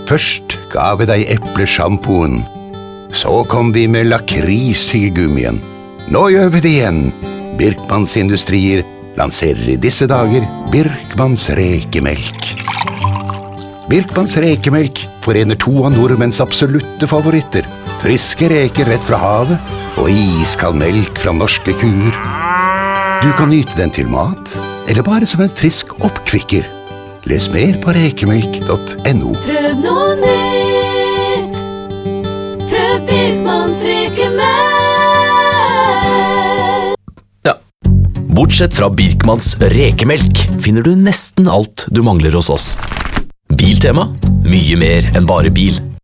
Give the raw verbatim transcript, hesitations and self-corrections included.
Først ga vi deg epleshampoen. Så kom vi med lakristygegummien. Nå gjør vi det igjen. Birkmanns Industrier lanserer i disse dager Birkmanns rekemelk. Birkmanns rekemelk forener to av nordmenns absolutte favoritter. Friske reker rett fra havet og iskald melk fra norske kuer. Du kan nyte den til mat, eller bare som en frisk oppkvikker. Les mer på rekemelk punktum no. Prøv noe nytt. Prøv Birkmanns rekemelk. Ja, bortsett fra Birkmanns rekemelk finner du nesten alt du mangler hos oss. Biltema, mye mer enn bare bil.